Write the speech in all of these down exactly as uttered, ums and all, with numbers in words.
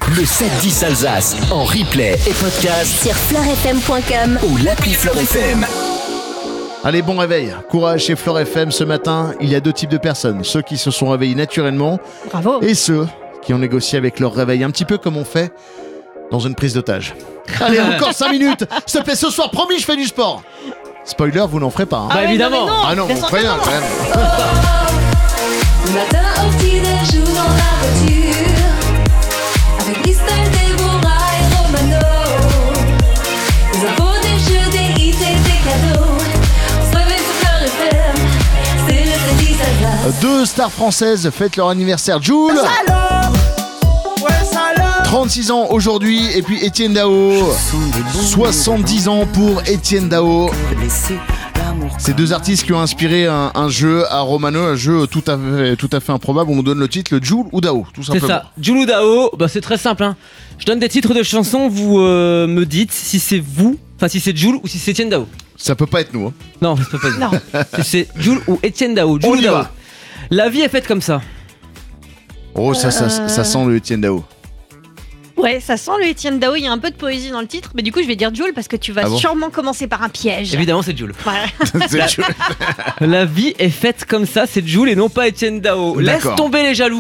Le sept dix Alsace en replay et podcast sur fleur f m point com ou l'appli Fleur F M. Allez, bon réveil. Courage chez Fleur F M. Ce matin, il y a deux types de personnes. Ceux qui se sont réveillés naturellement. Bravo. Et ceux qui ont négocié avec leur réveil. Un petit peu comme on fait dans une prise d'otage. Allez, encore cinq minutes. S'il te plaît, ce soir, promis, je fais du sport. Spoiler, vous n'en ferez pas. Hein. Ah, Bah ouais, évidemment. non, Ah non, bien vous sûr ferez que rien non. quand même. Matin au petit déj ou dans la voiture, avec Christelle, Déborah et Romano. Des infos, des jeux, des hits et des cadeaux. On se réveille sur Fleur F M, c'est le sept dix Alsace. Deux stars françaises fêtent leur anniversaire. Jules, trente-six ans aujourd'hui, et puis Etienne Dao, soixante-dix ans pour Etienne Dao. Ces deux artistes qui ont inspiré un, un jeu à Romano, un jeu tout à fait, tout à fait improbable. On nous donne le titre, le Jules ou Dao, tout C'est simplement. ça. Jules ou Dao, bah c'est très simple. Hein. Je donne des titres de chansons, vous euh, me dites si c'est vous, enfin si c'est Jules ou si c'est Etienne Dao. Ça peut pas être nous. Hein. Non, ça peut pas être. Non. Si c'est Jules ou Etienne Dao. Jules On ou y Dao. va. La vie est faite comme ça. Oh, ça, ça, Euh. ça sent le Etienne Dao. Ouais, ça sent le Etienne Dao, il y a un peu de poésie dans le titre, mais du coup je vais dire Jules parce que tu vas Ah bon sûrement commencer par un piège. Évidemment, c'est Jules. Ouais. C'est Jules. La vie est faite comme ça, c'est Jules et non pas Etienne Dao. Laisse D'accord. tomber les jaloux.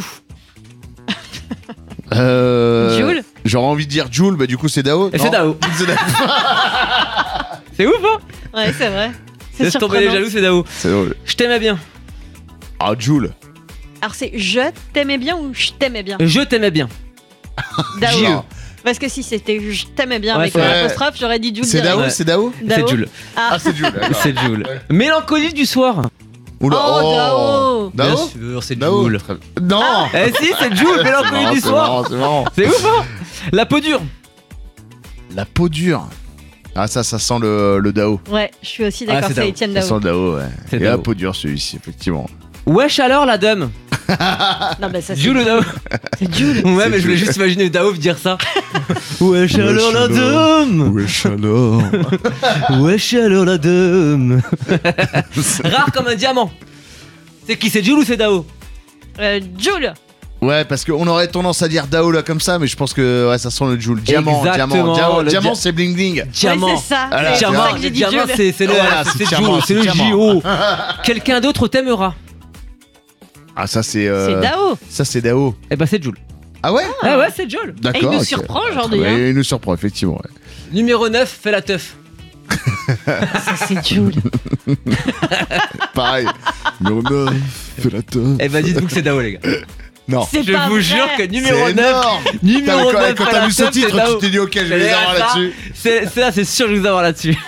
Euh, Jules J'aurais envie de dire Jules, bah du coup c'est Dao. Et c'est Non. Dao. C'est Dao. C'est ouf, hein? Ouais, c'est vrai. C'est Laisse tomber les surprenant. jaloux, c'est Dao. C'est drôle. Je t'aimais bien. Ah, Jules. Alors c'est je t'aimais bien ou je t'aimais bien Je t'aimais bien. Dao. J E. Parce que si c'était je t'aimais bien Ouais, avec c'est vrai. l'apostrophe, j'aurais dit Jules. C'est direct. Dao, Ouais. c'est Dao. Dao. C'est Jules. Ah, Ah, c'est Jules. d'accord. C'est Jules. Mélancolie du soir. Oula, Oh, Dao. Bien Dao. sûr, c'est Dao. Jules. Très- Non. Eh si, c'est Jules, mélancolie Non, du c'est soir. marrant, c'est marrant. C'est ouf, hein? La peau dure. La peau dure. Ah, ça, ça sent le, le Dao. ouais, je suis aussi Ah, d'accord, c'est c'est Dao. Etienne Ça Dao. sent le Dao, ouais. C'est Et la Dao. peau dure, celui-ci, effectivement. Wesh alors la dame. Non, bah ça c'est Jules ou Dao? c'est Jules. Ouais, mais je voulais Jules. juste imaginer Dao dire ça. Wesh Wesh alors la alors. dame. Wesh alors. Wesh alors la dame. Rare comme un diamant. C'est qui, c'est Jules ou c'est Dao? Euh, Jules. Ouais, parce qu'on aurait tendance à dire Dao là comme ça, mais je pense que ouais, ça sent le Jules. Diamant, Exactement, diamant, diamant, le diamant, dia- c'est bling bling. Diamant. Ouais, c'est ça. Alors, c'est Diamant, ça que j'ai dit diamant, Jules. c'est c'est le, Voilà, c'est c'est c'est diamant, Jules, c'est le c'est diamant. J O. Quelqu'un d'autre t'aimera. Ah, ça c'est. euh, C'est Dao. Ça c'est Dao. Eh ben c'est Jules. Ah ouais. Ah ouais, c'est Jules. D'accord. Et il nous ok. surprend aujourd'hui. Ouais, Hein. il nous surprend effectivement. ouais. Numéro neuf, fais la teuf. Ça c'est Jules. Pareil. Numéro neuf, fais la teuf. Eh ben dites-vous que c'est Dao les gars. Non. C'est Je pas vous vrai. jure que C'est numéro neuf. énorme. Numéro Putain, quand- neuf, Quand fais t'as la vu ce teuf, c'est titre, Dao. tu t'es dit ok, je vais les Et avoir ça, là-dessus. C'est c'est là, c'est sûr que je vais vous avoir là-dessus.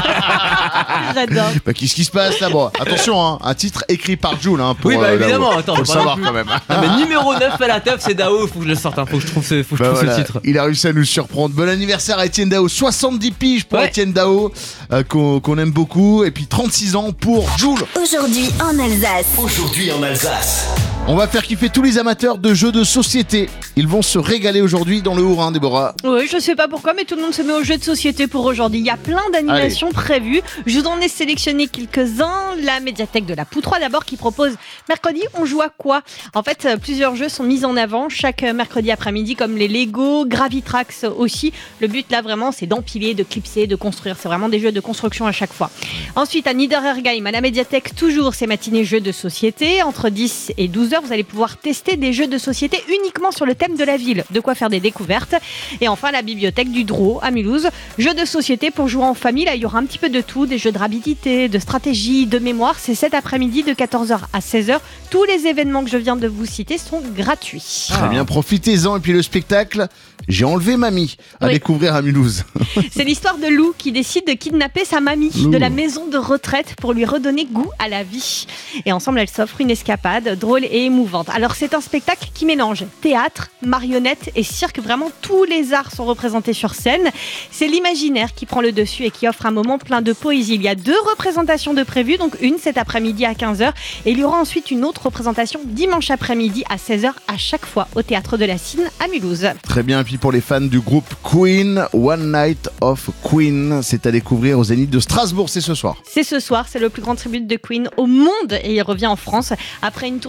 J'adore. Bah, qu'est-ce qui se passe là? Bon, attention, hein, un titre écrit par Jules. Hein, pour, Oui, bah euh, Dao. évidemment, attends, Faut le pas savoir non plus. quand même. Non, mais numéro neuf, fais la teuf, c'est Dao. Faut que je le sorte. Hein. Faut que je trouve ce, faut que je Bah trouve voilà, ce titre. il a réussi à nous surprendre. Bon anniversaire à Etienne Dao, soixante-dix piges pour Ouais. Etienne Dao, euh, qu'on qu'on aime beaucoup, et puis trente-six ans pour Jules. Aujourd'hui en Alsace. Aujourd'hui en Alsace. On va faire kiffer tous les amateurs de jeux de société. Ils vont se régaler aujourd'hui dans le Haut-Rhin, Déborah. Oui, je sais pas pourquoi, mais tout le monde se met au jeu de société pour aujourd'hui. Il y a plein d'animations prévues. Je vous en ai sélectionné quelques-uns. La médiathèque de la Poutroie d'abord qui propose mercredi, on joue à quoi? En fait, euh, plusieurs jeux sont mis en avant chaque euh, mercredi après-midi, comme les Lego, Gravitrax aussi. Le but là vraiment, c'est d'empiler, de clipser, de construire. C'est vraiment des jeux de construction à chaque fois. Ensuite, à Niederergheim, à la médiathèque, toujours ces matinées jeux de société. Entre dix et douze heures, vous allez pouvoir tester des jeux de société uniquement sur le thème de la ville. De quoi faire des découvertes. Et enfin, la bibliothèque du Drô à Mulhouse. Jeux de société pour jouer en famille. Là, il y aura un petit peu de tout. Des jeux de rapidité, de stratégie, de mémoire. C'est cet après-midi de quatorze heures à seize heures. Tous les événements que je viens de vous citer sont gratuits. Très bien, profitez-en. Et puis le spectacle, j'ai enlevé mamie, à Oui. découvrir à Mulhouse. C'est l'histoire de Lou qui décide de kidnapper sa mamie Lou. de la maison de retraite pour lui redonner goût à la vie. Et ensemble, elles s'offrent une escapade drôle et émouvante. Alors, c'est un spectacle qui mélange théâtre, marionnette et cirque. Vraiment, tous les arts sont représentés sur scène. C'est l'imaginaire qui prend le dessus et qui offre un moment plein de poésie. Il y a deux représentations de prévues, donc une cet après-midi à quinze heures et il y aura ensuite une autre représentation dimanche après-midi à seize heures à chaque fois au Théâtre de la Cine à Mulhouse. Très bien, et puis pour les fans du groupe Queen, One Night of Queen, c'est à découvrir au Zénith de Strasbourg, c'est ce soir. C'est ce soir, c'est le plus grand tribute de Queen au monde et il revient en France après une tournée américaine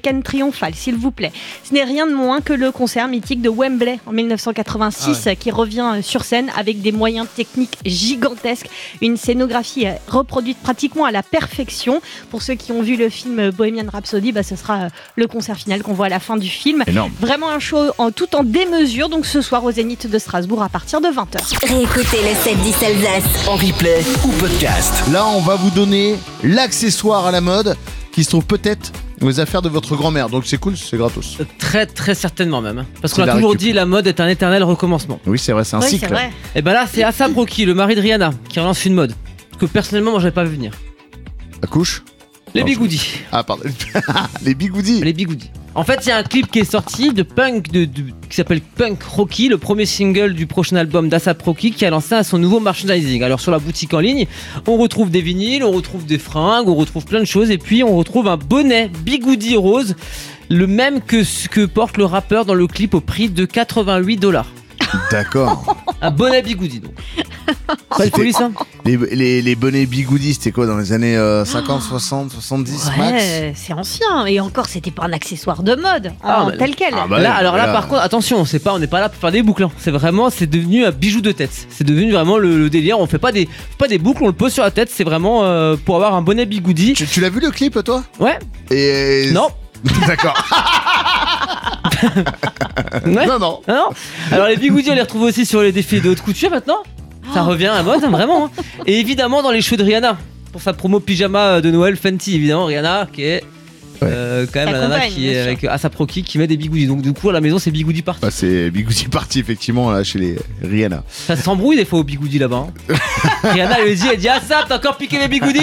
américaine triomphale, s'il vous plaît. Ce n'est rien de moins que le concert mythique de Wembley en dix-neuf cent quatre-vingt-six ah ouais. qui revient sur scène avec des moyens techniques gigantesques, une scénographie reproduite pratiquement à la perfection. Pour ceux qui ont vu le film Bohemian Rhapsody, bah, ce sera le concert final qu'on voit à la fin du film. Énorme. Vraiment un show en, tout en démesure, donc ce soir au Zénith de Strasbourg à partir de vingt heures. Réécoutez le sept dix Alsace en replay ou podcast. Là, on va vous donner l'accessoire à la mode qui se trouve peut-être aux affaires de votre grand-mère. Donc c'est cool, c'est gratos. Très très certainement même. Parce qu'on C'est a la toujours récup. dit la mode est un éternel recommencement. Oui, c'est vrai, c'est un Oui, cycle. c'est vrai. Et ben là c'est Asap Rocky, le mari de Rihanna, qui relance une mode que personnellement moi j'avais pas vu venir. La couche Les Non, bigoudis. Ah, pardon. Les bigoudis. Les bigoudis. En fait, il y a un clip qui est sorti de punk de, de- qui s'appelle Punk Rocky, le premier single du prochain album d'Asap Rocky qui a lancé son nouveau merchandising. Alors sur la boutique en ligne, on retrouve des vinyles, on retrouve des fringues, on retrouve plein de choses et puis on retrouve un bonnet bigoudi rose, le même que ce que porte le rappeur dans le clip au prix de quatre-vingt-huit dollars. D'accord. Un bonnet bigoudi donc. Pas de folie ça. Les, les, les bonnets bigoudis, c'était quoi dans les années euh, cinquante, soixante, soixante-dix max Ouais, c'est ancien. Et encore, c'était pas un accessoire de mode, Ah, en bah, tel quel. ah bah, Là, ouais, alors là, voilà. par contre, attention, c'est pas, on n'est pas là pour faire des boucles. hein. C'est vraiment, c'est devenu un bijou de tête. C'est devenu vraiment le, le délire. On fait pas des, pas des boucles, on le pose sur la tête. C'est vraiment euh, pour avoir un bonnet bigoudi. Tu, tu l'as vu le clip, toi Ouais. Et... Non. D'accord. Ouais. Non, non. Ah non. Alors les bigoudis, on les retrouve aussi sur les défilés de haute couture maintenant. Ça revient à la mode, hein, vraiment. hein. Et évidemment dans les cheveux de Rihanna pour sa promo pyjama de Noël Fenty, évidemment Rihanna qui est euh, quand même Ça la nana compagne, qui bien est sûr. avec Asap Rocky qui met des bigoudis. Donc du coup à la maison c'est bigoudi parti. Bah, c'est bigoudi parti, effectivement, là, chez les Rihanna. Ça s'embrouille des fois au bigoudi là-bas. hein. Rihanna elle lui dit, elle dit Asap t'as encore piqué mes bigoudis.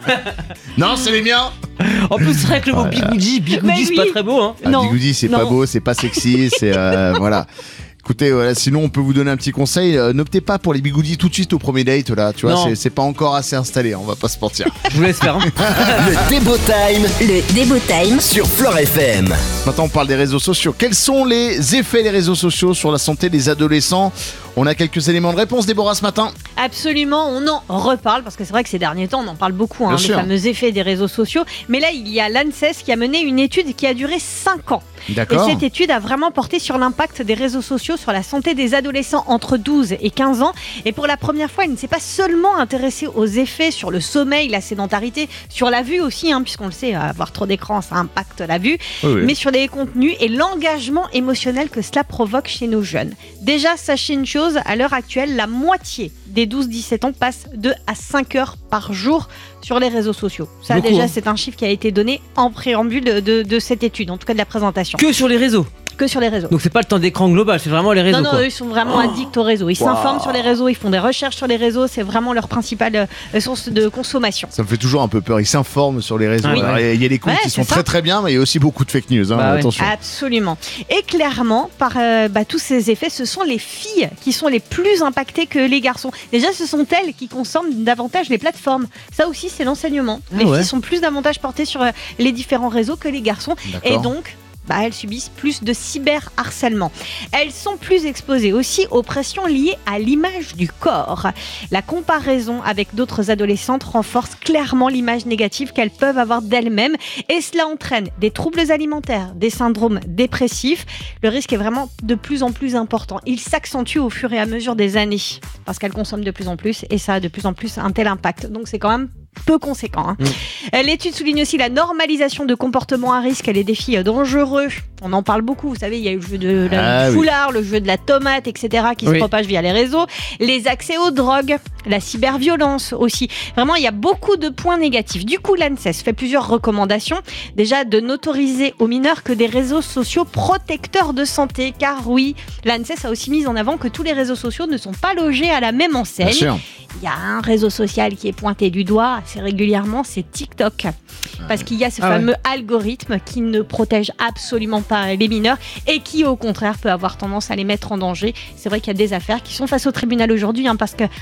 Non, c'est les miens. En plus c'est vrai que le mot bigoudi, bigoudi Mais c'est oui. pas très beau hein. Ah, Non, bigoudi, c'est pas non. beau, c'est pas sexy, c'est... euh, voilà. Écoutez, voilà, sinon on peut vous donner un petit conseil, euh, n'optez pas pour les bigoudis tout de suite au premier date, là, tu vois, Non. c'est, c'est pas encore assez installé, on va pas se mentir. Je vous laisse faire. hein. Le Débo Time Le Débo Time sur Fleure F M. Maintenant on parle des réseaux sociaux. Quels sont les effets des réseaux sociaux sur la santé des adolescents ? On a quelques éléments de réponse, Déborah, ce matin. Absolument, on en reparle parce que c'est vrai que ces derniers temps on en parle beaucoup, hein, Bien des sûr. fameux effets des réseaux sociaux. Mais là il y a l'ANSES qui a mené une étude qui a duré cinq ans. D'accord. Et cette étude a vraiment porté sur l'impact des réseaux sociaux sur la santé des adolescents entre douze et quinze ans. Et pour la première fois, elle ne s'est pas seulement intéressée aux effets sur le sommeil, la sédentarité, sur la vue aussi, hein, puisqu'on le sait, avoir trop d'écran, ça impacte la vue, Oui, oui. mais sur les contenus et l'engagement émotionnel que cela provoque chez nos jeunes. Déjà, sachez une chose, à l'heure actuelle, la moitié des douze dix-sept ans passe deux à cinq heures par jour sur les réseaux sociaux. Ça, Beaucoup, déjà, hein. c'est un chiffre qui a été donné en préambule de, de, de cette étude, en tout cas de la présentation. Que sur les réseaux. Que sur les réseaux. Donc c'est pas le temps d'écran global, c'est vraiment les réseaux Non, non, quoi. eux, ils sont vraiment addicts aux réseaux. Ils s'informent sur les réseaux, ils font des recherches sur les réseaux. C'est vraiment leur principale euh, source de consommation. Ça me fait toujours un peu peur, ils s'informent sur les réseaux. Oui. Alors, il y a des comptes Ouais, qui sont c'est ça. très très bien, mais il y a aussi beaucoup de fake news, hein, Bah ouais. attention. Absolument. Et clairement, par euh, bah, tous ces effets, ce sont les filles qui sont les plus impactées que les garçons. Déjà, ce sont elles qui consomment davantage les plateformes. Ça aussi, c'est l'enseignement. Ah les ouais. filles sont plus davantage portées sur euh, les différents réseaux que les garçons. D'accord. Et donc, bah, elles subissent plus de cyberharcèlement. Elles sont plus exposées aussi aux pressions liées à l'image du corps. La comparaison avec d'autres adolescentes renforce clairement l'image négative qu'elles peuvent avoir d'elles-mêmes et cela entraîne des troubles alimentaires, des syndromes dépressifs. Le risque est vraiment de plus en plus important. Il s'accentue au fur et à mesure des années parce qu'elles consomment de plus en plus et ça a de plus en plus un tel impact. Donc c'est quand même peu conséquent. Hein. Mmh. L'étude souligne aussi la normalisation de comportements à risque et les défis dangereux. On en parle beaucoup, vous savez, il y a eu le jeu de la Ah, du oui. foulard, le jeu de la tomate, et cetera qui Oui. se propage via les réseaux, les accès aux drogues, la cyberviolence aussi. Vraiment, il y a beaucoup de points négatifs. Du coup, l'ANSES fait plusieurs recommandations. Déjà, de n'autoriser aux mineurs que des réseaux sociaux protecteurs de santé, car oui, l'ANSES a aussi mis en avant que tous les réseaux sociaux ne sont pas logés à la même Bien enseigne. sûr. Il y a un réseau social qui est pointé du doigt assez régulièrement, c'est TikTok. Parce qu'il y a ce Ah ouais. fameux algorithme qui ne protège absolument pas les mineurs et qui, au contraire, peut avoir tendance à les mettre en danger. C'est vrai qu'il y a des affaires qui sont face au tribunal aujourd'hui, hein, parce que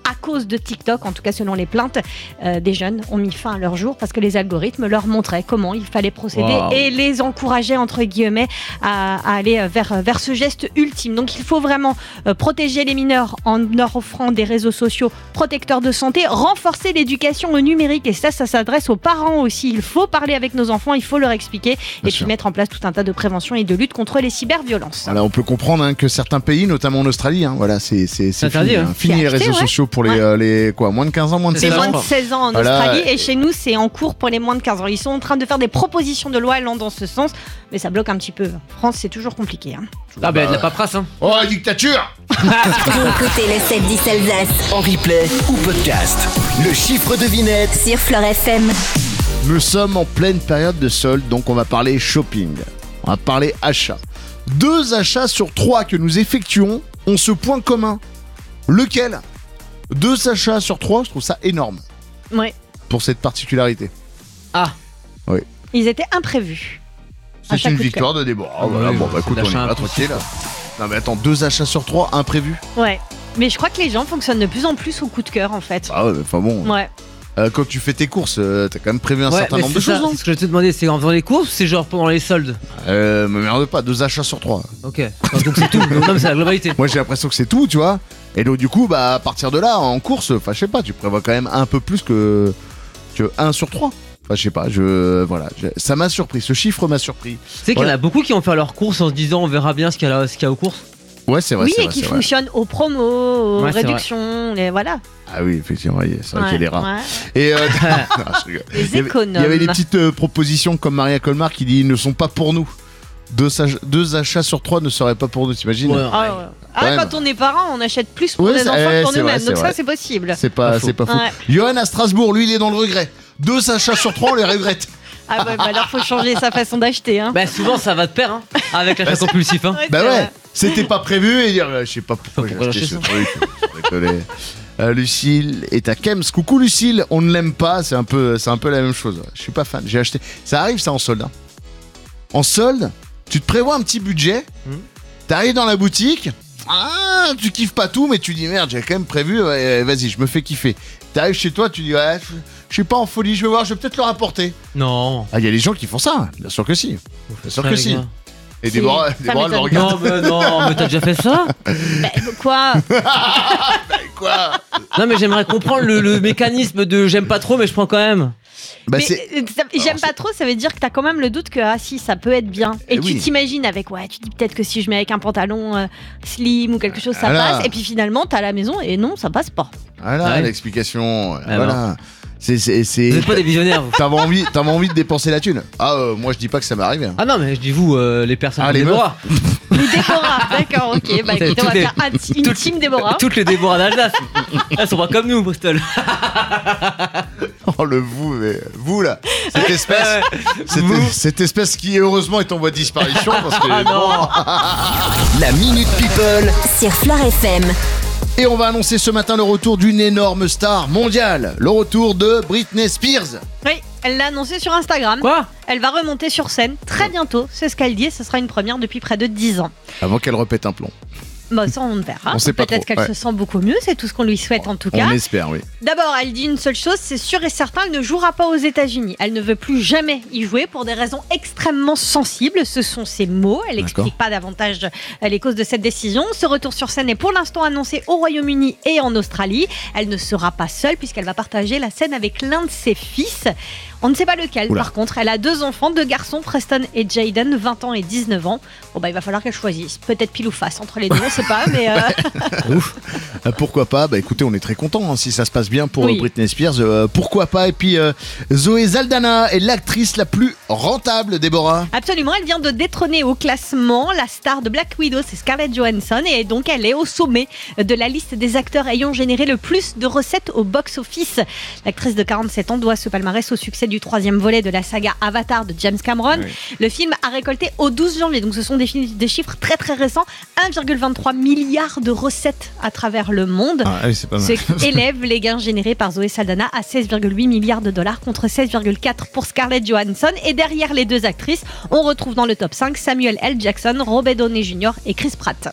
à cause de TikTok, en tout cas selon les plaintes euh, des jeunes, ont mis fin à leur jour parce que les algorithmes leur montraient comment il fallait procéder Wow. et les encourageaient entre guillemets à, à aller vers, vers ce geste ultime. Donc il faut vraiment euh, protéger les mineurs en leur offrant des réseaux sociaux protecteurs de santé, renforcer l'éducation au numérique et ça, ça s'adresse aux parents aussi. Il faut parler avec nos enfants, il faut leur expliquer et puis sûr. mettre en place tout un tas de prévention et de lutte contre les cyberviolences. Voilà, on peut comprendre hein, que certains pays, notamment en Australie, hein, voilà, c'est c'est c'est interdit, fini, hein. hein. Fini C'est les acté, réseaux ouais. sociaux pour les Ouais. euh, les quoi, moins de quinze ans, moins de C'est seize moins ans. de seize ans en Voilà. Australie et chez nous c'est en cours pour les moins de quinze ans. Ils sont en train de faire des propositions de loi allant dans ce sens, mais ça bloque un petit peu. En France c'est toujours compliqué. Hein. Ah, bah, de la paperasse, hein. Oh, la dictature. Vous écoutez le sept dix Alsace En replay ou podcast. Le chiffre devinette. sur Fleur F M. Nous sommes en pleine période de solde, donc on va parler shopping. On va parler achat. Deux achats sur trois que nous effectuons ont ce point commun. Lequel ? Deux achats sur trois, je trouve ça énorme Ouais. pour cette particularité. Ah, Ils étaient imprévus. C'est Achat une coup de victoire de Déborah. Ah, voilà, ouais, bon, bah c'est écoute, on y l'achat va impulsif, tranquille. Non mais attends, deux achats sur trois imprévus. Ouais. Mais je crois que les gens fonctionnent de plus en plus au coup de cœur en fait. Ah ouais, mais enfin bon. Ouais. Euh, quand tu fais tes courses, euh, t'as quand même prévu un ouais, certain mais nombre de c'est ça, choses, non c'est ce que je te demandais, c'est en faisant les courses ou c'est genre pendant les soldes? Euh, me merde pas, deux achats sur trois. Ok, enfin, donc c'est tout. Non, mais c'est la globalité. Moi j'ai l'impression que c'est tout, tu vois. Et donc du coup, bah à partir de là, en course, enfin je sais pas, tu prévois quand même un peu plus que que un sur trois. Enfin je sais pas, je voilà, je- ça m'a surpris, ce chiffre m'a surpris. Tu sais qu'il y en a beaucoup qui vont faire leurs courses en se disant on verra bien ce qu'il y a, là- ce qu'il y a aux courses. Ouais, c'est vrai, Oui, c'est et vrai, qui c'est vrai. fonctionnent aux promos, aux Ouais, c'est réductions, les voilà. Ah oui, effectivement, oui, c'est vrai Ouais, qu'il est rare. ouais. Et euh, non, je rigole. Les Il y avait- économes. Il y avait des petites euh, propositions comme Maria Colmar qui dit ils ne sont pas pour nous. Deux, sach- deux achats sur trois ne seraient pas pour nous, t'imagines Ouais. Ah, ouais. Ah, Ouais, quand on est parent, on achète plus pour Ouais, les c'est- enfants ouais, que pour c'est vrai, nous-mêmes. c'est Donc vrai. ça, c'est possible. C'est pas, Pas faux. c'est pas fou. Ouais. Johan à Strasbourg, lui, il est dans le regret. Deux achats sur trois, on les regrette. Ah ouais, bah alors faut changer sa façon d'acheter. Hein. Bah souvent ça va de pair hein, avec l'achat Bah, c'est- compulsif. Hein. Ouais, Bah c'est ouais, vrai. c'était pas prévu et dire, euh, je sais pas pourquoi j'ai Pourquoi acheté ce j'ai truc. Sans déconner. Euh, Lucille est à Kems. Coucou Lucille, on ne l'aime pas, c'est un peu, c'est un peu la même chose. Je suis pas fan. J'ai acheté. Ça arrive ça en solde. hein. En solde, tu te prévois un petit budget. Hmm. T'arrives dans la boutique. Ah, tu kiffes pas tout, mais tu dis merde, j'ai quand même prévu. ouais, vas-y, je me fais kiffer. T'arrives chez toi, tu dis ouais, je- je suis pas en folie, je vais voir, je vais peut-être le rapporter. Non. Ah, il y a des gens qui font ça. Bien sûr que si. Bien sûr que les si. gars. Et Si, Déborah, ça Déborah elle me m'étonne. regarde. Non mais non, mais t'as déjà fait ça? Bah, quoi Quoi Non mais j'aimerais comprendre le, le mécanisme de j'aime pas trop mais je prends quand même. Bah Mais, c'est. euh, ça- J'aime Alors, pas trop, ça veut dire que t'as quand même le doute que ah si ça peut être bien. Et Eh tu oui. t'imagines avec ouais, tu dis peut-être que si je mets avec un pantalon euh, slim ou quelque chose ça Voilà. passe. Et puis finalement t'es à la maison et non ça passe pas. Voilà Ouais. l'explication. Ah voilà. C'est, c'est, c'est... Vous êtes pas des visionnaires vous. T'avais envie, t'avais envie de dépenser la thune. Ah, euh, moi je dis pas que ça m'est arrivé. hein. Ah non mais je dis vous euh, les personnes Ah, comme les Déborah. Ou Déborah, d'accord, ok. Bah écoute, on va Toutes les- faire un ti- une toutes- team Déborah. Toutes les Déborah d'Alsace. Elles sont pas comme nous Bristol. Oh le vous, mais vous là, cette espèce, Ouais. cette, Vous. cette espèce qui heureusement est en voie de disparition parce que. Ah non. La Minute People. Sur Fleur F M. Et on va annoncer ce matin le retour d'une énorme star mondiale, le retour de Britney Spears. Oui, elle l'a annoncé sur Instagram. Quoi? Elle va remonter sur scène très bientôt, c'est ce qu'elle dit, et ce sera une première depuis près de dix ans. Avant qu'elle repète un plomb. Bah ça on verra. On sait pas Peut-être trop, qu'elle ouais. se sent beaucoup mieux, c'est tout ce qu'on lui souhaite en tout cas. On espère, oui. D'abord, elle dit une seule chose, c'est sûr et certain, elle ne jouera pas aux États-Unis. Elle ne veut plus jamais y jouer pour des raisons extrêmement sensibles. Ce sont ses mots. Elle D'accord. n'explique pas davantage euh, les causes de cette décision. Ce retour sur scène est pour l'instant annoncé au Royaume-Uni et en Australie. Elle ne sera pas seule puisqu'elle va partager la scène avec l'un de ses fils. On ne sait pas lequel. Oula. Par contre, elle a deux enfants, deux garçons, Preston et Jaden, vingt ans et dix-neuf ans. Bon bah il va falloir qu'elle choisisse. Peut-être pile ou face entre les deux, on sait pas, mais. euh, Euh, pourquoi pas? Bah écoutez, on est très contents si ça se passe bien pour Oui. euh, Britney Spears. euh, pourquoi pas? Et puis euh, Zoé Saldana est l'actrice la plus rentable, Déborah. Absolument, elle vient de détrôner au classement la star de Black Widow, c'est Scarlett Johansson, et donc elle est au sommet de la liste des acteurs ayant généré le plus de recettes au box-office. L'actrice de quarante-sept ans doit ce palmarès au succès du troisième volet de la saga Avatar de James Cameron. Oui. Le film a récolté au douze janvier, donc ce sont des, fi- des chiffres très très récents, un virgule vingt-trois milliard de recettes à travers le monde. Ah oui, c'est pas Ce qui élève les gains générés par Zoé Saldana à seize virgule huit milliards de dollars contre seize virgule quatre pour Scarlett Johansson. Et derrière les deux actrices, on retrouve dans le top cinq Samuel L. Jackson, Robert Downey junior et Chris Pratt.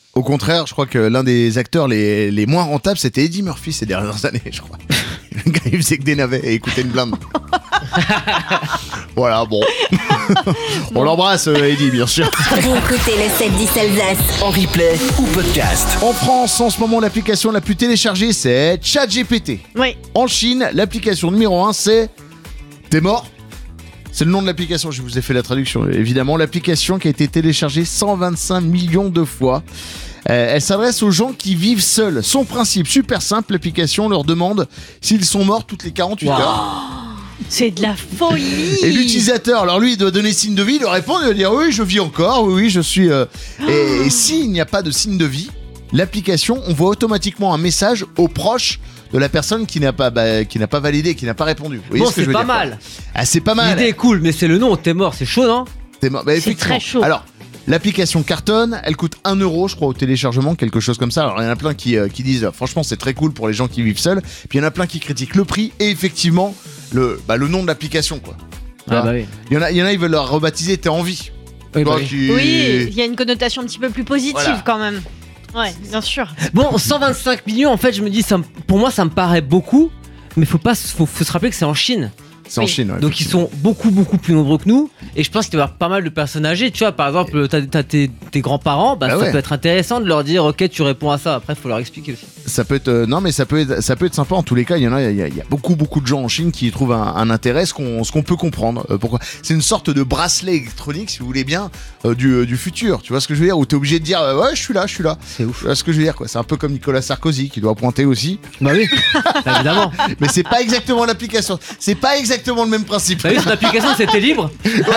Au contraire, je crois que l'un des acteurs les, les moins rentables, c'était Eddie Murphy ces dernières années, je crois. Le gars, il faisait que des navets et écoutait une blinde. Voilà, bon. On l'embrasse, euh, Eddie, bien sûr. Réécoutez le sept dix Alsace. En replay ou podcast. En France, en ce moment, l'application la plus téléchargée, c'est ChatGPT. Oui. En Chine, l'application numéro un, c'est T'es mort ? C'est le nom de l'application, je vous ai fait la traduction, évidemment. L'application qui a été téléchargée cent vingt-cinq millions de fois. Euh, elle s'adresse aux gens qui vivent seuls. Son principe, super simple, l'application leur demande s'ils sont morts toutes les quarante-huit Wow. heures. C'est de la folie. Et l'utilisateur, alors lui, il doit donner signe de vie, il doit répondre, il doit dire oui, je vis encore, oui, oui, je suis... euh, Et, et s'il n'y a pas de signe de vie, l'application envoie automatiquement un message aux proches de la personne qui n'a pas, bah, qui n'a pas validé, qui n'a pas répondu. Vous voyez Bon, ce que je c'est veux pas dire, quoi. mal. Ah, c'est pas mal. L'idée est cool, mais c'est le nom, t'es mort, c'est chaud, non? T'es mort. Bah, C'est effectivement. très chaud. Alors, l'application cartonne, elle coûte un euro, je crois, au téléchargement, quelque chose comme ça. Alors, il y en a plein qui, euh, qui disent, euh, franchement, c'est très cool pour les gens qui vivent seuls. Puis il y en a plein qui critiquent le prix et effectivement, le, bah, le nom de l'application, quoi. Ah bah oui. Il y en a, il y en a, ils veulent leur rebaptiser T'es en vie. Oui, bah Toi oui. qui- Oui, il y a une connotation un petit peu plus positive Voilà. quand même. Ouais, bien sûr. Bon, cent vingt-cinq millions, en fait, je me dis, ça, me- pour moi, ça me paraît beaucoup, mais faut pas, faut, faut se rappeler que c'est en Chine. C'est en Oui. Chine, ouais, Donc ils effectivement. sont beaucoup beaucoup plus nombreux que nous et je pense qu'il va y avoir pas mal de personnes âgées. Tu vois, par exemple, t'as, t'as tes, tes grands-parents, bah, Bah ça ouais. peut être intéressant de leur dire ok, tu réponds à ça. Après, faut leur expliquer aussi. Ça peut être, euh, non mais ça peut être, ça peut être sympa en tous les cas. Il y en a, il y a, il y a beaucoup beaucoup de gens en Chine qui y trouvent un, un intérêt, ce qu'on, ce qu'on peut comprendre. Euh, pourquoi c'est une sorte de bracelet électronique, si vous voulez bien, euh, du, euh, du futur. Tu vois ce que je veux dire? Où t'es obligé de dire euh, ouais, je suis là, je suis là. C'est ouf. Tu vois ce que je veux dire quoi? C'est un peu comme Nicolas Sarkozy qui doit pointer aussi, Bah oui, évidemment. mais c'est pas exactement l'application. C'est pas exactement le même principe. T'as vu, son application c'était libre.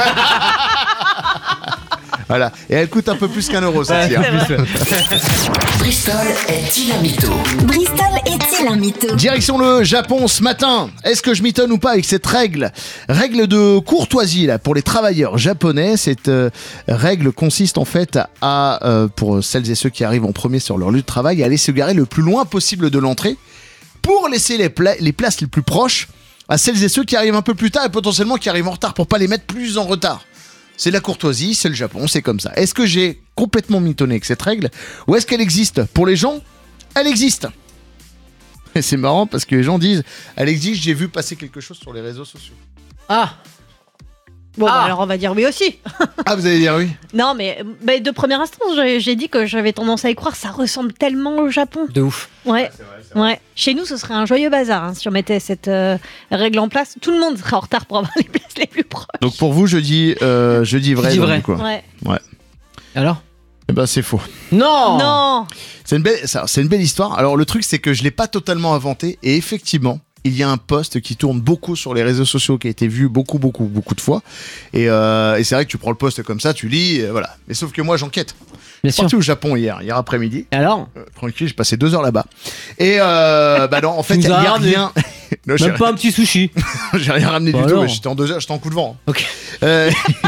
Voilà. Et elle coûte un peu plus qu'un euro celle-ci. hein. C'est vrai. Bristol est-il un mytho? Bristol est-il un mytho? Direction le Japon ce matin. Est-ce que je m'étonne ou pas avec cette règle? Règle de courtoisie là pour les travailleurs japonais. Cette euh, règle consiste en fait à, euh, pour celles et ceux qui arrivent en premier sur leur lieu de travail, à aller se garer le plus loin possible de l'entrée pour laisser les, pla- les places les plus proches à celles et ceux qui arrivent un peu plus tard et potentiellement qui arrivent en retard pour pas les mettre plus en retard. C'est la courtoisie, c'est le Japon, c'est comme ça. Est-ce que j'ai complètement mitonné avec cette règle ou est-ce qu'elle existe? Pour les gens, elle existe. Et c'est marrant parce que les gens disent elle existe, j'ai vu passer quelque chose sur les réseaux sociaux. Ah, Bon, Ah. bah, alors on va dire oui aussi. Ah, vous allez dire oui? Non, mais bah, de première instance, j'ai, j'ai dit que j'avais tendance à y croire. Ça ressemble tellement au Japon. de ouf. Ouais. Ouais. Chez nous, ce serait un joyeux bazar hein, si on mettait cette euh, règle en place. Tout le monde serait en retard pour avoir les places les plus proches. Donc pour vous, je dis, euh, je dis vrai. dis donc, vrai. du coup. Ouais. Alors? Eh ben c'est faux. Non. Non. C'est une belle, ça, c'est une belle histoire. Alors le truc, c'est que je l'ai pas totalement inventé et effectivement. Il y a un post qui tourne beaucoup sur les réseaux sociaux, qui a été vu beaucoup, beaucoup, beaucoup de fois. Et, euh, et c'est vrai que tu prends le post comme ça, tu lis, euh, voilà. Mais sauf que moi, j'enquête. Bien Je suis sûr. parti au Japon hier, hier après-midi. Et alors? Euh, tranquille, j'ai passé deux heures là-bas. Et euh, bah non, en fait, il nous y as a ramené. rien. Non, j'ai Même pas un petit sushi. j'ai rien ramené Bah du tout. alors. mais J'étais en deux heures, j'étais en coup de vent. Ok. Euh,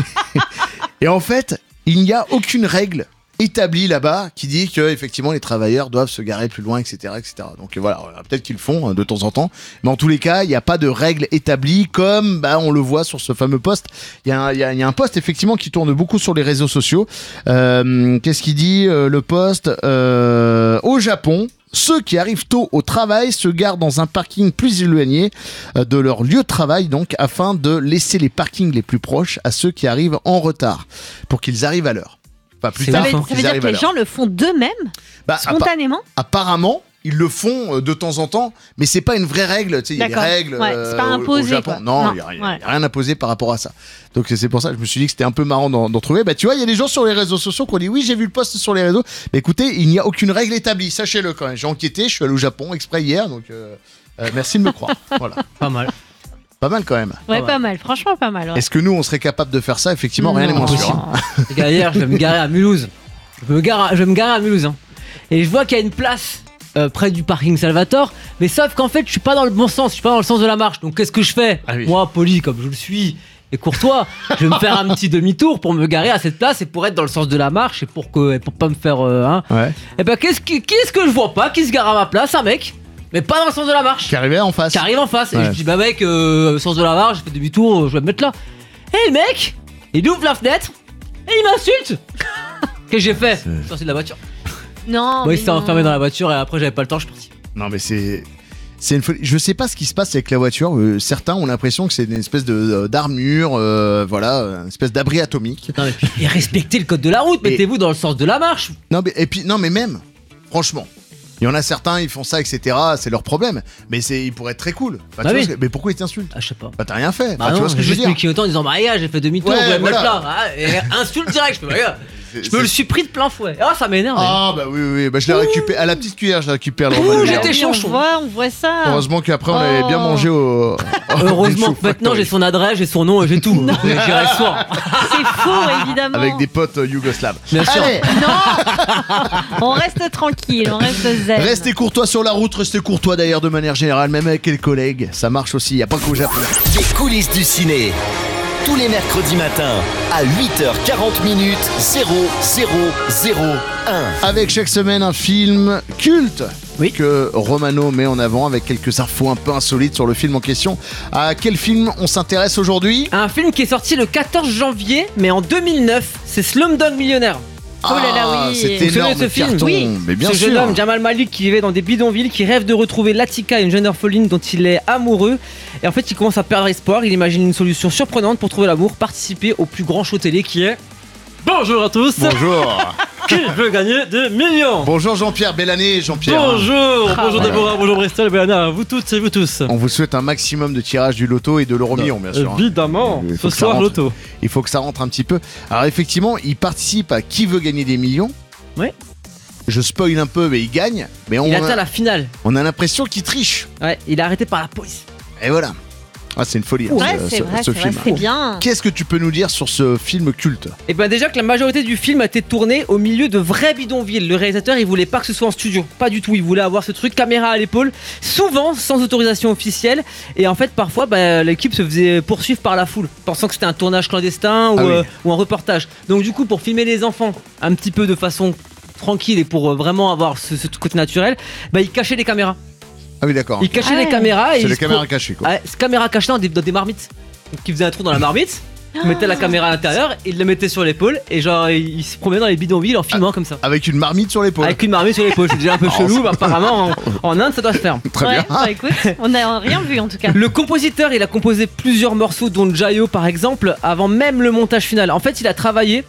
et en fait, il n'y a aucune règle établie là-bas qui dit que effectivement les travailleurs doivent se garer plus loin, et cetera, et cetera. Donc voilà, peut-être qu'ils le font hein, de temps en temps, mais en tous les cas, il n'y a pas de règle établie comme bah, on le voit sur ce fameux post. Il y, a un- il y a- il y a un post effectivement qui tourne beaucoup sur les réseaux sociaux. Euh, Qu'est-ce qu'il dit euh, le post euh, Au Japon, ceux qui arrivent tôt au travail se garent dans un parking plus éloigné euh, de leur lieu de travail, donc afin de laisser les parkings les plus proches à ceux qui arrivent en retard, pour qu'ils arrivent à l'heure. Pas plus C'est Ça tard, veut, pour ouf, ça qu'ils veut dire arrivent que à les l'heure. gens le font d'eux-mêmes, Bah, appa- spontanément. apparemment, ils le font euh, de temps en temps, mais c'est pas une vraie règle. Tu sais, il y a des D'accord. règles Ouais, euh, c'est pas au- au imposé, Japon. quoi. Non, Non, il n'y a, rien- ouais. y a rien à poser par rapport à ça. Donc c'est pour ça que je me suis dit que c'était un peu marrant d'en, d'en trouver. Bah tu vois, il y a des gens sur les réseaux sociaux qui ont dit oui, j'ai vu le post sur les réseaux. Mais écoutez, il n'y a aucune règle établie. Sachez-le quand même. J'ai enquêté, je suis allé au Japon exprès hier, donc euh, euh, merci de me croire. Voilà, Pas mal. pas mal quand même. Ouais, ouais. pas mal. Franchement, pas mal. ouais. Est-ce que nous, on serait capable de faire ça? Effectivement, rien n'est moins sûr. hein. Les gars, hier, je vais me garer à Mulhouse. Je vais me garer, à- je vais me garer à Mulhouse. hein. Et je vois qu'il y a une place euh, près du parking Salvatore. Mais sauf qu'en fait, je suis pas dans le bon sens. Je suis pas dans le sens de la marche. Donc, qu'est-ce que je fais? Ah oui. Moi, poli comme je le suis et courtois, je vais me faire un petit demi-tour pour me garer à cette place et pour être dans le sens de la marche et pour que, et pour pas me faire. Euh, hein. Ouais. Et ben, qu'est-ce que, qu'est-ce que je vois pas qui se gare à ma place? Un mec, mais pas dans le sens de la marche. Qui arrivait en face. Qui arrive en face. Et Ouais. je dis, bah mec, euh, sens de la marche, je fais demi-tour, euh, je vais me mettre là. Et le mec, il ouvre la fenêtre et il m'insulte. Qu'est-ce que j'ai fait? Je suis sorti de la voiture. Non. Oui, mais c'était non. enfermé dans la voiture et après j'avais pas le temps, je suis parti. Non, mais c'est. C'est une folie. Je sais pas ce qui se passe avec la voiture. Euh, certains ont l'impression que c'est une espèce de d'armure, euh, voilà, une espèce d'abri atomique. Non, mais puis, et respectez le code de la route, Et- mettez-vous dans le sens de la marche. Non, mais et puis non, mais même, franchement, il y en a certains, ils font ça, et cetera. C'est leur problème. Mais c'est, ils pourraient être très cool. Enfin, Bah tu vois oui. ce que- mais pourquoi ils t'insultent? Ah, je sais pas. Bah t'as rien fait. Bah Enfin, tu non, vois ce que je veux juste dire? plus autant en disant bah regarde, j'ai fait demi-tour, Ouais, vous allez me voilà. mettre là. Ah, et insulte direct, je fais bah regarde. Je me le suis pris de plein fouet. Ah, ça m'énerve. Ah bah oui, oui, oui. Bah je l'ai récupéré à la petite cuillère, je l'ai récupéré. le Ouh, Romano j'étais Verde. On chanchon. voit, on voit ça. Heureusement qu'après on avait bien Oh. mangé au. Heureusement au que maintenant j'ai son adresse, j'ai son nom et j'ai tout. J'irai le soir. C'est faux, évidemment. Avec des potes euh, yougoslaves. Bien sûr. Allez, On reste tranquille, on reste zen. restez courtois sur la route, restez courtois d'ailleurs de manière générale, même avec les collègues. Ça marche aussi, y a pas qu'au Japon. Les coulisses du ciné. Tous les mercredis matins à huit heures quarante minutes, zéro zéro zéro un. Avec chaque semaine un film culte. Oui. Que Romano met en avant avec quelques infos un peu insolites sur le film en question. À quel film on s'intéresse aujourd'hui? Un film qui est sorti le quatorze janvier, mais en deux mille neuf, c'est Slumdog Millionnaire. Oh là là, Ah, oui. c'est Vous souvenez énorme de ce film? carton. Oui. Mais bien Ce sûr. jeune homme, Jamal Malik, qui vivait dans des bidonvilles, qui rêve de retrouver Latika, une jeune orpheline dont il est amoureux. Et en fait, il commence à perdre espoir. Il imagine une solution surprenante pour trouver l'amour, participer au plus grand show télé qui est. Bonjour à tous. Bonjour. Qui veut gagner des millions? Bonjour Jean-Pierre, belle année Jean-Pierre. Bonjour, Ah, bonjour ouais. Déborah, bonjour Bristol, Béana, vous toutes et vous tous. On vous souhaite un maximum de tirage du loto et de l'euro million, bien sûr. hein. Évidemment, Il faut ce que ça soir rentre. loto. Il faut que ça rentre un petit peu. Alors effectivement, il participe à Qui veut gagner des millions. Ouais. Je spoil un peu, mais il gagne. Mais on Il a, atteint la finale. on a l'impression qu'il triche. Ouais, il est arrêté par la police. Et voilà. Ah, c'est une folie. hein, Ouais, ce, c'est ce- vrai, ce c'est vrai, film. c'est bien. Qu'est-ce que tu peux nous dire sur ce film culte? Et bien déjà que la majorité du film a été tourné au milieu de vrais bidonvilles. Le réalisateur il voulait pas que ce soit en studio, pas du tout. Il voulait avoir ce truc caméra à l'épaule, souvent sans autorisation officielle. Et en fait parfois bah, l'équipe se faisait poursuivre par la foule, pensant que c'était un tournage clandestin ou, Ah oui. euh, ou un reportage. Donc du coup pour filmer les enfants un petit peu de façon tranquille et pour euh, vraiment avoir ce, ce côté naturel, bah il cachait les caméras. Ah oui, d'accord. Il cachait Ah ouais. les caméras et C'est il les se caméras pro- cachées, quoi. Ouais, c'est caméra cachée dans des, dans des marmites. Donc il faisait un trou dans la marmite. Il mettait la caméra à l'intérieur, il le mettait sur l'épaule et genre il, il se promenait dans les bidonvilles en filmant comme ça. Avec une marmite sur l'épaule. Avec une marmite sur l'épaule, c'est déjà un peu Oh, chelou, c'est- mais apparemment en, en Inde ça doit se faire. Très Ouais, bien. bah écoute, on n'a rien vu en tout cas. Le compositeur, il a composé plusieurs morceaux, dont Jayo par exemple, avant même le montage final. En fait, il a travaillé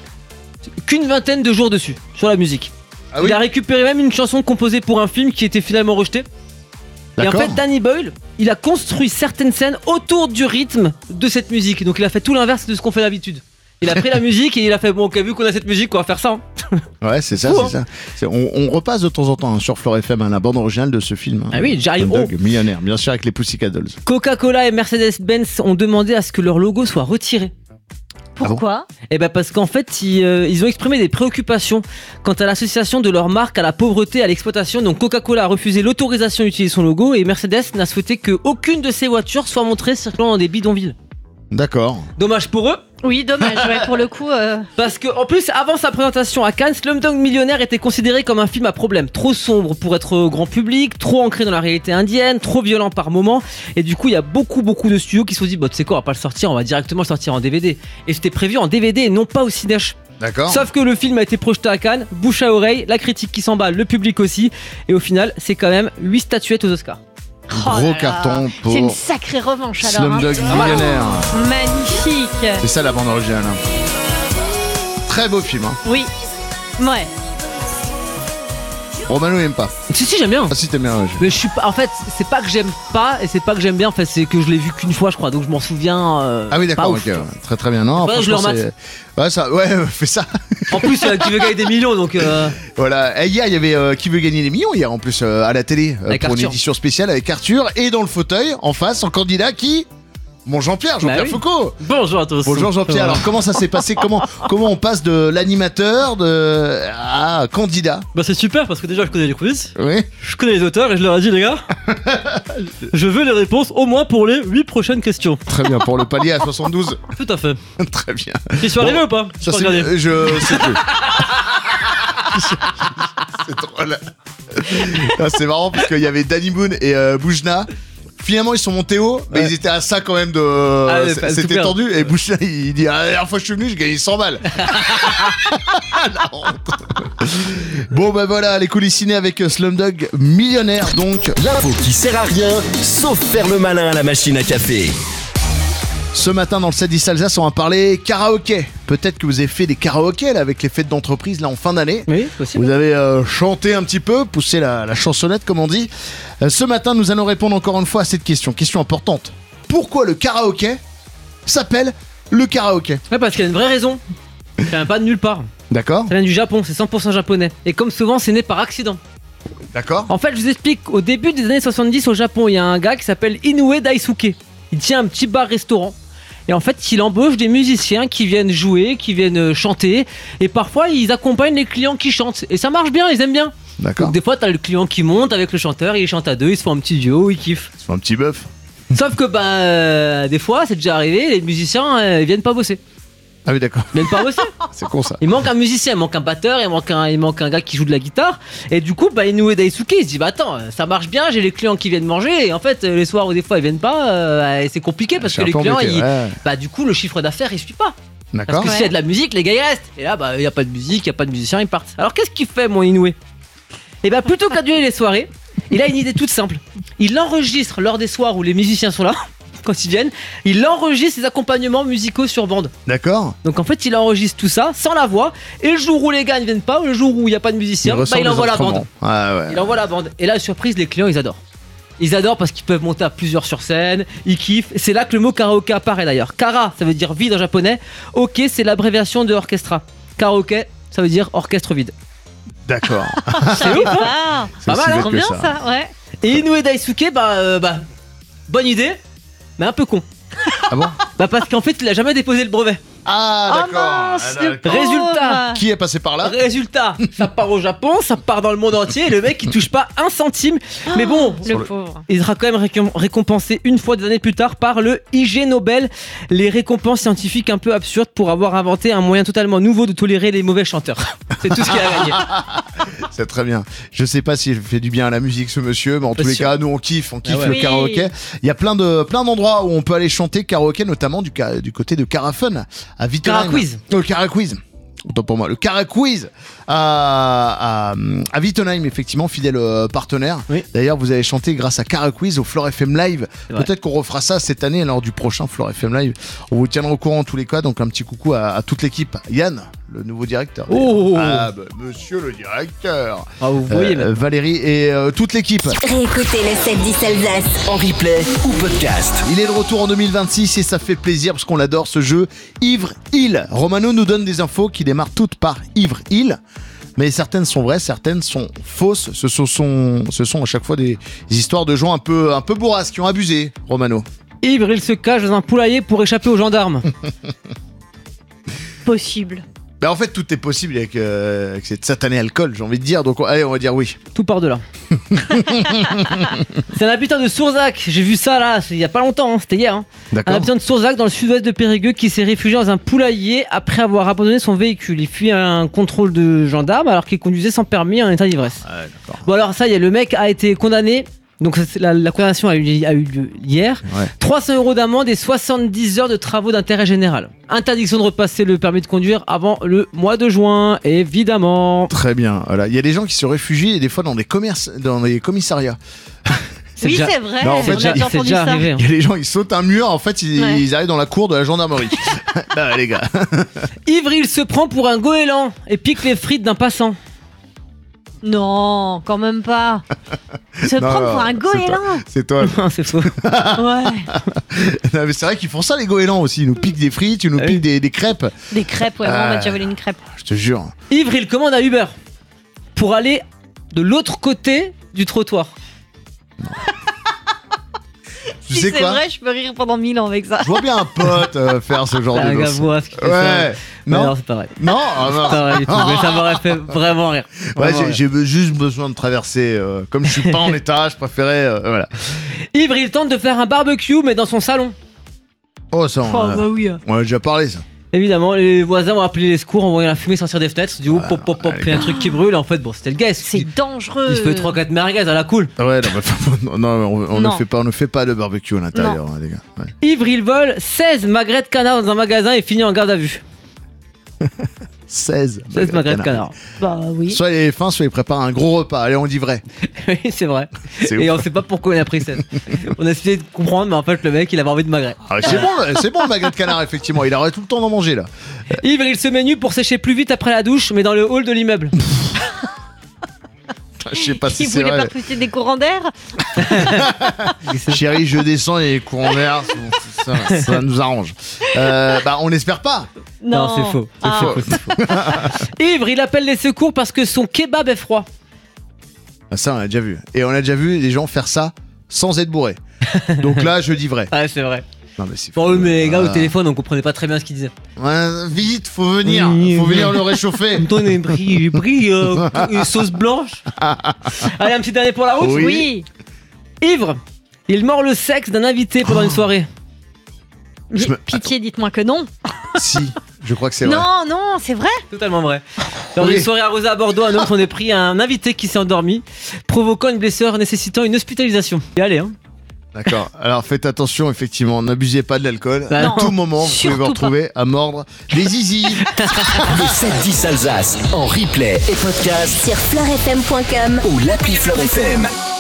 qu'une vingtaine de jours dessus, sur la musique. Ah oui. Il a récupéré même une chanson composée pour un film qui était finalement rejetée. Et en D'accord. fait, Danny Boyle, il a construit certaines scènes autour du rythme de cette musique. Donc il a fait tout l'inverse de ce qu'on fait d'habitude. Il a pris la musique et il a fait bon, ok, vu qu'on a cette musique, on va faire ça. hein. Ouais, c'est ça, Fou, c'est ça. C'est- On, on repasse de temps en temps hein, sur Flore F M hein, la bande originale de ce film. hein. Ah oui, Jerry Slumdog Millionnaire, bien sûr, avec les Pussycat Dolls. Coca-Cola et Mercedes-Benz ont demandé à ce que leur logo soit retiré. Pourquoi? Et ben parce qu'en fait, ils, euh, ils ont exprimé des préoccupations quant à l'association de leur marque à la pauvreté et à l'exploitation. Donc Coca-Cola a refusé l'autorisation d'utiliser son logo et Mercedes n'a souhaité qu'aucune de ses voitures soit montrée circulant dans des bidonvilles. D'accord. Dommage pour eux, Oui, dommage, ouais, pour le coup. euh, parce que en plus, avant sa présentation à Cannes, Slumdog Millionnaire était considéré comme un film à problème. Trop sombre pour être au grand public, trop ancré dans la réalité indienne, trop violent par moments. Et du coup, il y a beaucoup, beaucoup de studios qui se sont dit, bah, tu sais quoi, on va pas le sortir, on va directement le sortir en D V D. Et c'était prévu en D V D et non pas au cinéma. D'accord. Sauf que le film a été projeté à Cannes, bouche à oreille, la critique qui s'emballe, le public aussi. Et au final, c'est quand même huit statuettes aux Oscars. oh Gros là là. carton pour C'est une sacrée revanche alors. hein. Slumdog Millionnaire. Magnifique. C'est ça la bande originale. hein. Très beau film. Hein. Oui. Ouais. Romano n'aime pas. Si, si, j'aime bien. Ah si, t'aimes bien. ouais. Mais je suis pas. En fait, c'est pas que j'aime pas et c'est pas que j'aime bien. En fait, c'est que je l'ai vu qu'une fois, je crois. Donc je m'en souviens. euh, Ah oui, pas d'accord. ouf, ok, tu vois. ouais. Très très bien. Non, Ouais, je le franchement, remate. c'est- Ouais, ça, ouais, fais ça. En plus, euh, qui veut gagner des millions, donc. euh, Voilà. Et hier, il y avait euh, Qui veut gagner les millions hier en plus euh, à la télé euh, Avec pour une Arthur. édition spéciale avec Arthur et dans le fauteuil en face en candidat qui Mon Jean-Pierre, Jean-Pierre Bah oui. Foucault. Bonjour à tous. Bonjour Jean-Pierre. Alors comment ça s'est passé Comment comment on passe de l'animateur de à candidat Bah c'est super parce que déjà je connais les quiz, Oui. je connais les auteurs et je leur ai dit les gars, je veux les réponses au moins pour les huit prochaines questions. Très bien pour le palier à soixante-douze. Tout à fait. Très bien. Ils sont Bon, arrivés ou pas Ça J'ai c'est pas regardé. je sais plus. C'est drôle. Ah, c'est marrant parce qu'il y avait Danny Boone et euh, Boujna finalement ils sont montés haut, mais Ouais. ils étaient à ça quand même de. Ah ouais, C- pas- C'était super. tendu. Et Boucher, il dit ah, la dernière fois que je suis venu, j'ai gagné cent balles. La honte. Bon, bah voilà, les coulisses ciné avec Slumdog Millionnaire donc. L'info qui sert à rien, sauf faire le malin à la machine à café. Ce matin dans le sept dix Alsace, on va parler karaoké. Peut-être que vous avez fait des karaokés là, avec les fêtes d'entreprise là en fin d'année. Oui, possible. Vous avez euh, chanté un petit peu, poussé la, la chansonnette comme on dit. Euh, ce matin, nous allons répondre encore une fois à cette question. Question importante. Pourquoi le karaoké s'appelle le karaoké? Ouais, parce qu'il y a une vraie raison. Ça vient pas de nulle part. D'accord, Ça vient du Japon, c'est cent pour cent japonais. Et comme souvent, c'est né par accident. d'accord. En fait, je vous explique, au début des années soixante-dix au Japon, il y a un gars qui s'appelle Inoue Daisuke. Il tient un petit bar-restaurant. Et en fait, il embauche des musiciens qui viennent jouer, qui viennent chanter. Et parfois, ils accompagnent les clients qui chantent. Et ça marche bien, ils aiment bien. D'accord. Donc des fois, t'as le client qui monte avec le chanteur, il chante à deux, ils se font un petit duo, ils kiffent. C'est un petit bœuf. Sauf que, bah, euh, des fois, c'est déjà arrivé, les musiciens, euh, ils viennent pas bosser. Ah oui, d'accord. Ils viennent pas bosser. C'est con ça. Il manque un musicien, il manque un batteur, il manque un, il manque un gars qui joue de la guitare. Et du coup, bah, Inoue Daisuke, il se dit, bah attends, ça marche bien, j'ai les clients qui viennent manger. Et en fait, les soirs où des fois ils viennent pas, euh, c'est compliqué parce C'est que un les peu clients, embêté, ils- ouais. bah du coup, le chiffre d'affaires il suit pas. Parce D'accord. que s'il y a de la musique, les gars ils restent. Et là, bah il y a pas de musique, il y a pas de musicien, ils partent. Alors qu'est-ce qu'il fait, mon Inoue? Et bah plutôt qu'annuler les soirées, il a une idée toute simple. Il enregistre lors des soirs où les musiciens sont là. Quand ils viennent, il enregistre ses accompagnements musicaux sur bande. D'accord. Donc en fait, il enregistre tout ça sans la voix. Et le jour où les gars ne viennent pas, ou le jour où il n'y a pas de musicien, bah, ressort il les envoie la bande. instruments. Ouais, ouais. Il envoie la bande. Et là, surprise, les clients, ils adorent. Ils adorent parce qu'ils peuvent monter à plusieurs sur scène, ils kiffent. C'est là que le mot karaoké apparaît d'ailleurs. Kara, ça veut dire vide en japonais. Ok, c'est l'abréviation de orchestra. Karaoké, ça veut dire orchestre vide. D'accord. C'est ouf, hein. C'est Pas aussi mal, bête hein, Trop que bien ça. ça, ouais. Et Inoue Daisuke, bah, euh, bah, bonne idée, mais un peu con. Ah bon? Bah parce qu'en fait, il a jamais déposé le brevet. Ah Oh d'accord. mince, Ah, le d'accord. Résultat. pauvre. Qui est passé par là? Résultat, ça part au Japon, ça part dans le monde entier, et le mec il touche pas un centime. Mais bon, Le le- pauvre. il sera quand même récom- récompensé une fois des années plus tard par le I G Nobel, les récompenses scientifiques un peu absurdes pour avoir inventé un moyen totalement nouveau de tolérer les mauvais chanteurs. C'est tout ce qu'il a gagné. C'est très bien. Je sais pas s'il fait du bien à la musique ce monsieur, mais en tous les sûr. cas, nous on kiffe, on kiffe Ah ouais. le Oui. karaoké. Il y a plein de plein d'endroits où on peut aller chanter karaoké, notamment du, ca- du côté de Carafun à Vittelheim. Caraquiz. Oh, le Caraquiz. Autant pour moi, le Caraquiz à, à, à Wittenheim, effectivement, fidèle euh, partenaire. Oui. D'ailleurs, vous avez chanté grâce à Caraquiz au Floor F M Live. C'est vrai. Peut-être qu'on refera ça cette année lors du prochain Floor F M Live. On vous tiendra au courant en tous les cas, donc un petit coucou à, à toute l'équipe. Yann, le nouveau directeur. Oh. Ah, bah, monsieur le directeur. Ah, vous voyez Euh, même. Valérie et euh, toute l'équipe. Réécoutez le sept dix Alsace. En replay ou podcast. Il est de retour en deux mille vingt-six et ça fait plaisir parce qu'on l'adore ce jeu. Ivre Hill. Romano nous donne des infos qui démarrent toutes par Ivre Hill. Mais certaines sont vraies, certaines sont fausses. Ce sont, sont- ce sont à chaque fois des, des histoires de gens un peu, un peu bourrasques qui ont abusé, Romano. Ivre, il se cache dans un poulailler pour échapper aux gendarmes. Possible. Ben en fait, tout est possible avec, euh, avec cette satanée alcool, j'ai envie de dire. Donc, allez, on va dire oui. Tout par delà. C'est un habitant de Sourzac. J'ai vu ça là, c'est il y a pas longtemps, hein, c'était hier. hein. Un D'accord. habitant de Sourzac dans le sud-ouest de Périgueux qui s'est réfugié dans un poulailler après avoir abandonné son véhicule. Il fuit un contrôle de gendarme alors qu'il conduisait sans permis en état d'ivresse. Ouais, d'accord. Bon alors ça y est, le mec a été condamné. Donc ça, c'est la, la condamnation a eu, a eu lieu hier. Ouais. trois cents euros d'amende et soixante-dix heures de travaux d'intérêt général. Interdiction de repasser le permis de conduire avant le mois de juin, évidemment. Très bien. Voilà. Il y a des gens qui se réfugient et des fois dans des commerces, dans des commissariats. C'est Oui, déjà- c'est vrai. Non, en fait, on a déjà- déjà c'est entendu déjà ça. arrivé. hein. Il y a des gens, ils sautent un mur, en fait, ils, Ouais. ils arrivent dans la cour de la gendarmerie. Bah, les gars. Ivre, il se prend pour un goéland et pique les frites d'un passant. Non, quand même pas. Se Non, prendre non, pour un c'est goéland. C'est toi. Non, c'est faux. Ouais. Non, mais c'est vrai qu'ils font ça, les goélands aussi. Ils nous piquent des frites, ils nous Ah piquent oui. des, des crêpes. Des crêpes, ouais, vraiment, on Ah. m'a déjà volé une crêpe. Je te jure. Ivre, il commande un Uber pour aller de l'autre côté du trottoir. Tu Si sais c'est quoi vrai, je peux rire pendant mille ans avec ça. Je vois bien un pote euh, faire ce genre C'est de un gars dos. voix, ce qui fait ça. Ouais. Mais Non, non, c'est pas vrai. non, ah, non. C'est pas vrai du tout. Mais ça m'aurait fait vraiment rire. Ouais, Vraiment j'ai- rire. j'ai be- juste besoin de traverser. euh, comme je suis pas en état, je préférais. euh, voilà. Ivre, il tente de faire un barbecue, mais dans son salon. Oh, ça, on, Oh, a- bah oui. on a déjà parlé, ça. Évidemment, les voisins ont appelé les secours en voyant la fumée sortir des fenêtres. Du coup, pop, pop, pop, les puis un truc qui brûle. Et en fait, bon, c'était le gars. C'est dangereux. Il se fait trois quatre merguez à la cool. Ouais, non, mais, non, on, on Non. ne fait pas, on ne fait pas de barbecue à l'intérieur, hein, les gars. Ouais. Ivre, il vole seize magrets de canard dans un magasin et finit en garde à vue. seize. seize magrets de canard. Bah oui. Soit il est fin, soit il prépare un gros repas. Allez, on dit vrai. Oui, c'est vrai. C'est Et ouf. on sait pas pourquoi il a pris seize. On a essayé de comprendre, mais en fait, le mec, il avait envie de magret. Ah, c'est bon, c'est bon le magret de canard, effectivement. Il aurait tout le temps d'en manger là. Ivre, il se met nu pour sécher plus vite après la douche, mais dans le hall de l'immeuble. Je sais pas si Il c'est voulait vrai. pas pousser des courants d'air. Chérie, je descends et les courants d'air, ça, ça nous arrange. Euh, bah, on n'espère pas. Non, c'est faux. C'est Ah. faux, c'est faux. Ivre, il appelle les secours parce que son kebab est froid. Ah, ça, on a déjà vu. Et on a déjà vu des gens faire ça sans être bourrés. Donc là, je dis vrai. Ah, c'est vrai. Non, mais c'est Bon, fou. mais les gars, au Ah. téléphone, on comprenait pas très bien ce qu'il disait. Ouais, vite, faut venir. Oui, Faut oui. venir le réchauffer. En même temps, il a pris, pris euh, une sauce blanche. Allez, un petit dernier pour la route. Oui. Oui. Ivre, il mord le sexe d'un invité pendant une soirée. Mais Je me- pitié, dites-moi que non. Si, je crois que c'est vrai. Non, non, c'est vrai. Totalement vrai. Lors Oui. d'une soirée arrosée à Bordeaux, un homme s'en est pris à un invité qui s'est endormi, provoquant une blessure nécessitant une hospitalisation. Et allez, hein. D'accord. Alors faites attention, effectivement, n'abusez pas de l'alcool. Bah À non. tout moment, vous pouvez Surtout vous retrouver à mordre des zizi. Le sept dix Alsace en replay et podcast Sur fleurfm point com ou l'appli Fleur F M.